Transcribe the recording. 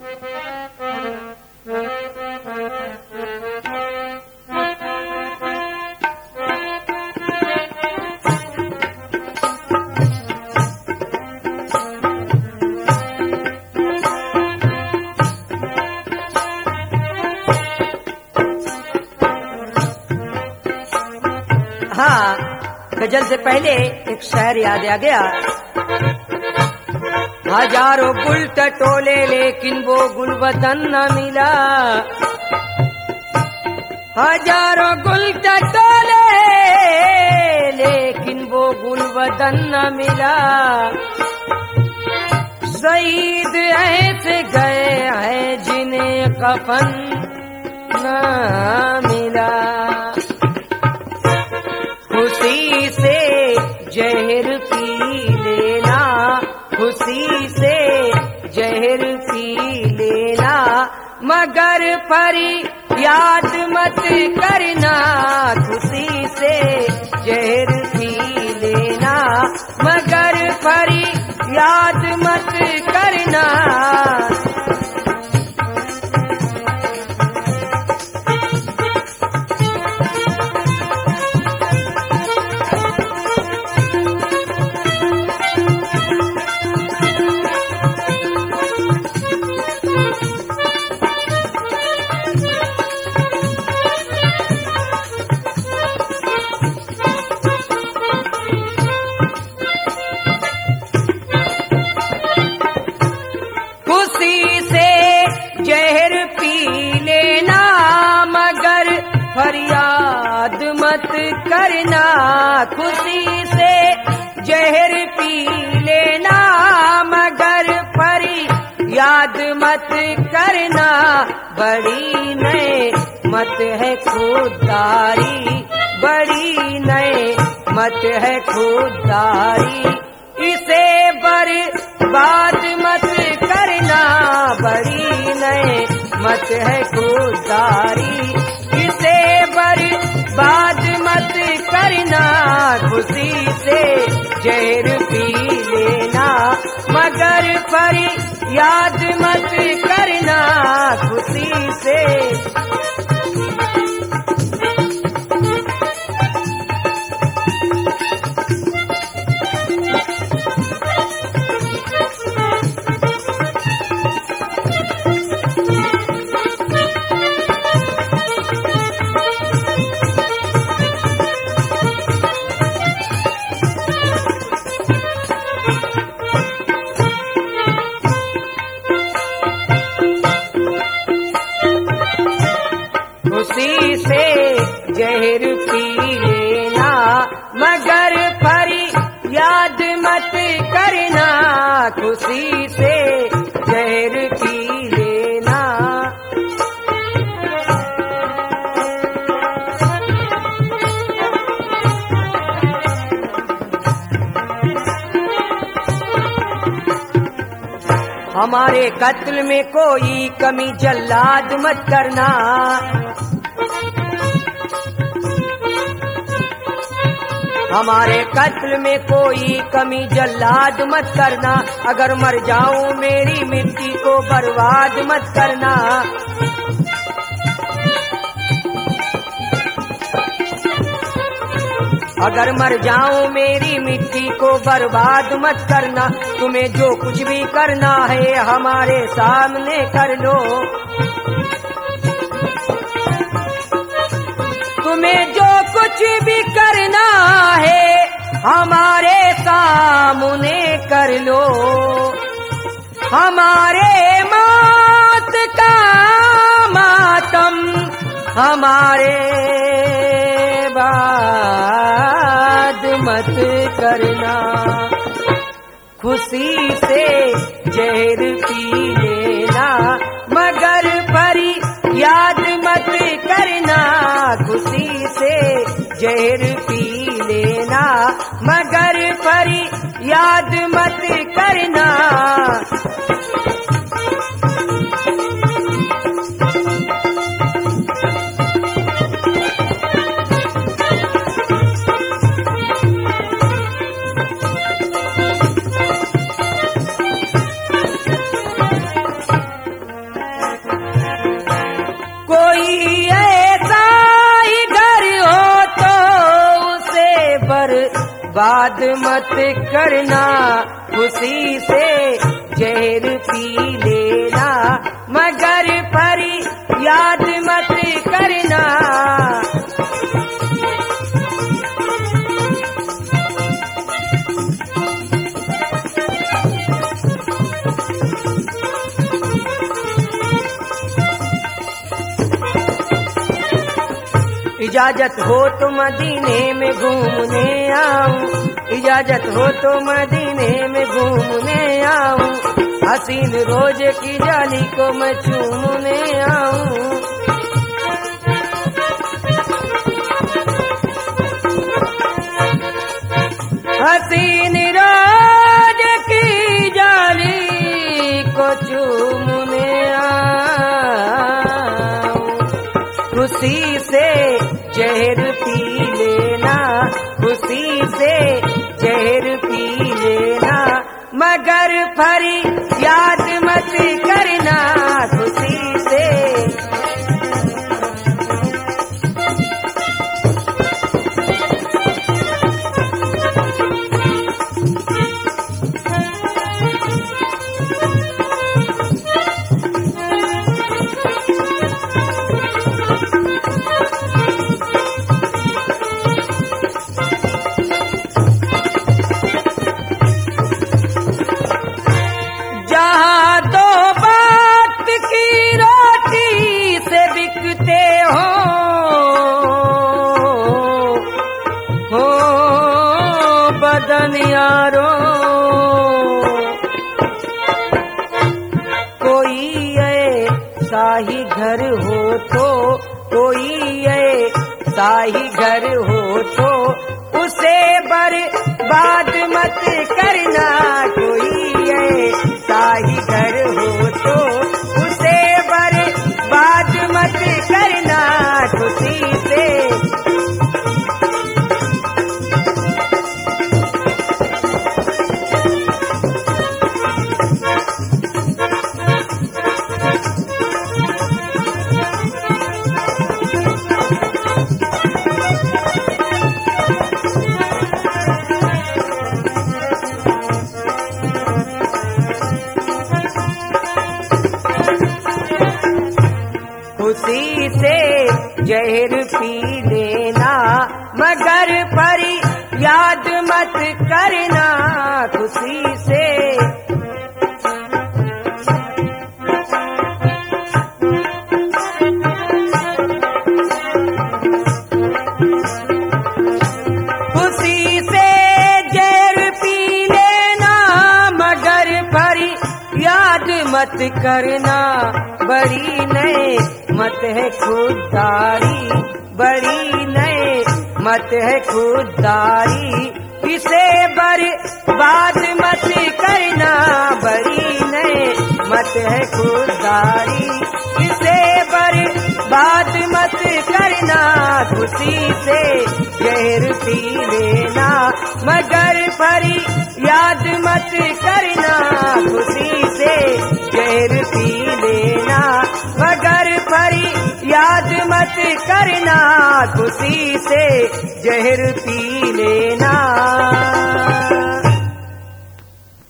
हाँ, गजल से पहले एक शायर याद आ गया। हजारों गुल टटोले लेकिन वो गुलवतन न मिला। हजारों गुल टटोले लेकिन वो गुलवतन न मिला। शहीद ऐसे गए हैं जिन्हें कफन न मिला। खुशी से जहर पी लेना, खुशी से जहर पी लेना, मगर फरियाद मत करना। खुशी से जहर पी लेना, मगर फरियाद मत करना। फरियाद मत करना। खुशी से जहर पी लेना, मगर फरियाद मत करना। बड़ी नेमत है खुददारी, बड़ी नेमत है खुददारी, इसे बर्बाद मत करना। बड़ी नेमत है खुददारी, इसे बर्बाद मत करना। खुशी से जहर पी लेना, मगर फरियाद मत करना। खुशी से खुशी से जहर पी लेना, मगर फरियाद मत करना। खुशी से जहर पी लेना। हमारे कत्ल में कोई कमी जल्लाद मत करना। हमारे कत्ल में कोई कमी जल्लाद मत करना। अगर मर जाऊं मेरी मिट्टी को बर्बाद मत करना। अगर मर जाऊं मेरी मिट्टी को बर्बाद मत करना। तुम्हें जो कुछ भी करना है हमारे सामने कर लो। तुम्हें जो कुछ भी करना है हमारे सामने कर लो। हमारे मौत का मातम हमारे बाद मत करना। खुशी से जहर पी लेना, मगर फरियाद मत करना। खुशी से जहर पी लेना, मगर फरियाद मत करना। बात मत करना, खुशी से जहर पी लेना, मगर परी याद मत करना। इजाजत हो तो मदीने में घूमने आऊं, इजाजत हो तो मदीने में घूमने आऊं, हसीन रोज की जाली को मैं चूमने आऊं। हसीन रोज की जाली को चूमने आऊं, खुशी से जहर पी लेना, खुशी से जहर पी लेना, मगर फरी याद मत करना, खुशी से। जहाँ दो बात की रोटी से बिकते हो बदन यारो, कोई ऐसा ही घर हो तो, कोई ऐसा ही घर हो तो उसे बर्बाद मत करना, कोई ऐसा ही घर हो तो उसे बर्बाद मत करना, खुशी से। खुशी से जहर पी लेना, मगर परी याद मत करना, खुशी से। खुशी से जहर पी लेना, मगर परी याद मत करना, बड़ी नए मत है खुददारी, बड़ी नए मत है खुददारी, इसे बर्बाद मत करना, बड़ी नए मत है खुददारी, इसे बर्बाद मत करना, खुशी से जहर पी लेना, मगर परी याद मत करना, खुशी से जहर पी लेना, मगर परी याद मत करना, खुशी से जहर पी